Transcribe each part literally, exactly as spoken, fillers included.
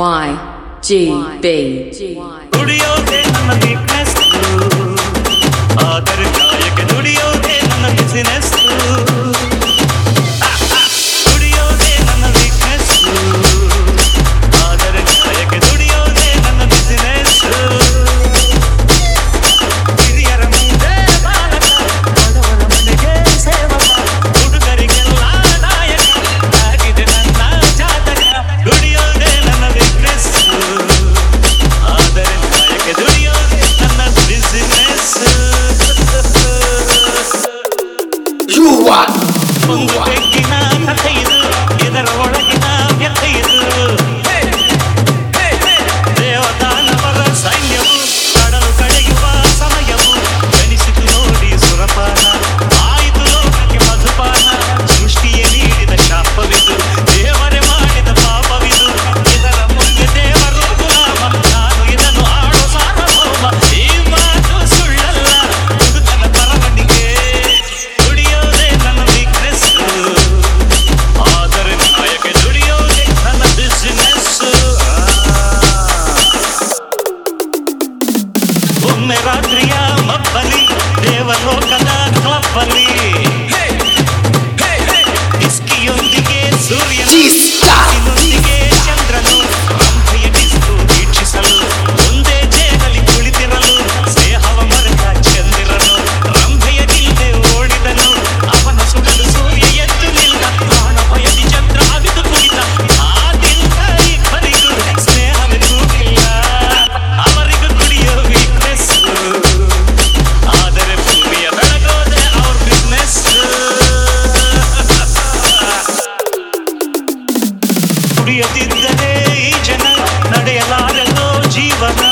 Y G B ದುಡಿಯೋದೇ ನನ್ನ weakness, ಆದರೆ ನ್ಯಾಯಕ್ಕೆ ದುಡಿಯೋದೇ ನನ್ನ ಬಿಸಿನೆಸ್. ದುಡಿಯೋದೇ ನನ್ನ ವೀಕ್ನೆಸ್, ಆದರೆ ನ್ಯಾಯಕ್ಕೆ ದುಡಿಯೋದೇ ನನ್ನ ಬಿಸಿನೆಸ್. ಹಿರಿಯರ ಮುಂದೆ ಬಾಲಕ, ಬಡವರ ಮನೆಗೆ ಸೇವಕ, ಹುಡುಗರಿಗೆಲ್ಲ ನಾಯಕ ಆಗಿದೆ ನನ್ನ ಜಾತಕ. ದುಡಿಯೋದೇ ನನ್ನ ವೀಕ್ನೆಸ್, ಆದರೆ ನ್ಯಾಯಕ್ಕೆ ದುಡಿಯೋದೇ ನನ್ನ ಬಿಸಿನೆಸ್. ಒಂದು ಬೆಕ್ಕಿನ ಕಥೆ ಇದು, ಇದರ ಒಳಗಿನ ವ್ಯಥೆ ಇದು. ದೇವದಾನವರ ಸೈನ್ಯವು ಕಡಲು ಕಳೆಯುವ ಸಮಯವು, ಜನಿಸಿತು ನೋಡಿ ಸುರಪಾನ, ಆಯಿತು ಲೋಕಕ್ಕೆ ಮಧುಪಾನ. ಸೃಷ್ಟಿಯೇ ನೀಡಿದ ಶಾಪವಿದು, ದೇವರೇ ಮಾಡಿದ ಪಾಪವಿದು. ಇದರ ಮುಂದೆ ದೇವರು ಗುಲಾಮ, ನಾನು ಇದನ್ನು ಆಡೋ ಸಾರ್ವಭೌಮ. ಈ ಮಾತು ಸುಳ್ಳಲ್ಲ, ಹುಡುಕನ ಬರವಣಿಗೆ. ದುಡಿಯೋದೇ ನನ್ನ ವೀಕ್ನೆಸ್, ಆದರೆ ನ್ಯಾಯಕ್ಕೆ ದುಡಿಯೋದೇ ನನ್ನ ಬಿಸಿನೆಸ್. ಒಮ್ಮೆ ರಾತ್ರಿಯ ಮಬ್ಬಲಿ, ದೇವಲೋಕದ ಕ್ಲಬ್ಬಲ್ಲಿ ಇಸ್ಕಿಯೊಂದಿಗೆ ಸೂರ್ಯನು, ಇನ್ನೊಂದಿಗೆ ಚಂದ್ರನು, ರಂಭೆಯ ಡಿಸ್ಕು ವೀಕ್ಷಿಸಲು, ಒಂದೇ ಜೇನಲ್ಲಿ ಕುಳಿತಿರಲು, ಸ್ನೇಹವ ಮರೆತ ಚಂದಿರನು, ರಂಭೆಯ ಗಿಲ್ದೆ ಓಡಿದನು. ಅವನ ಸುಡಲು ಸೂರ್ಯ ಎದ್ದು ನಿಲ್ಲ, ಪ್ರಾಣ ಭಯದಿ ಚಂದ್ರ ಅವಿದು ಕುಳಿತ. ಆದಿಂದ ಇಬ್ಬರಿಗೂ ಸ್ನೇಹವೆಂದೂ ಇಲ್ಲ, ಅವರಿಗೂ ಕುಡಿಯೋ ವೀಕ್ನೆಸ್, ಆದರೆ ಭೂಮಿಯ ಬೆಳಗೋದೆ ಅವ್ರ ಬಿಸ್ನೆಸ್. ಕುಡಿಯದಿದ್ದರೆ ಈ ಜನ ನಡೆಯಲಾರದೋ ಜೀವನ.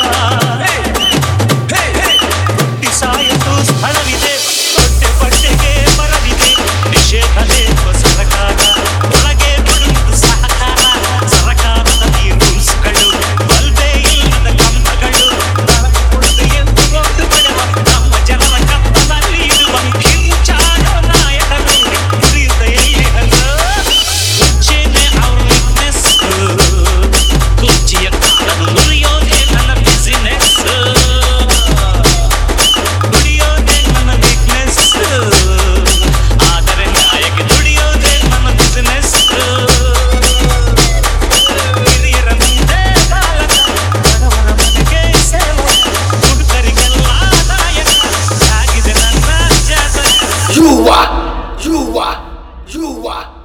ಹುಟ್ಟಿ ಸಾಯಲು ಸ್ಥಳವಿದೆ, ಹೊಟ್ಟೆ ಪಟ್ಟೆಗೆ ಬರವಿದೆ. ನಿಷೇಧವೇ ಸರಕಾರ, ಒಳಗೆ ಬಿಡುವುದು ಸಹಕಾರ. ಸರಕಾರದ ಈ ರೂಲ್ಸ್ಗಳು, ಬಲ್ಬೆ ಇಲ್ಲದ ಕಂಬಗಳು. ಕೊಡುಗೆ ಎಂದು ಒಂದು ಬಡವ, ನಮ್ಮ ಜನರ ಕತ್ತಲಲ್ಲಿ ಇಡುವ ಹಿಂಚಾರ ನಾಯಕರು. ಕುಡಿಯುತ್ತ ಎಲ್ಲಿ ಹಲ್ಲು, ಕುಚ್ಚೇನೆ ಅವ್ರ ವೀಕ್ನೆಸ್. ಕುಚ್ಚಿಯ ಕಾಲನ್ನು ಮುರಿಯೋದೇ ನನ್ನ ಬಿಸಿನೆಸ್. ದುಡಿಯೋದೇ ನನ್ನ ವೀಕ್ನೆಸ್, ಆದರೆ ನ್ಯಾಯಕ್ಕೆ ದುಡಿಯೋದೇ ನನ್ನ ಬಿಸಿನೆಸ್. ಹಿರಿಯರ ಮುಂದೆ ಬಾಲಕ, ಬಡವರ ಮನೆಗೆ ಸೇವಕ, ಹುಡುಗರಿಗೆಲ್ಲ ನಾಯಕ ಆಗಿದೆ ನನ್ನ ಜಾತಕ. You what? You what? You what?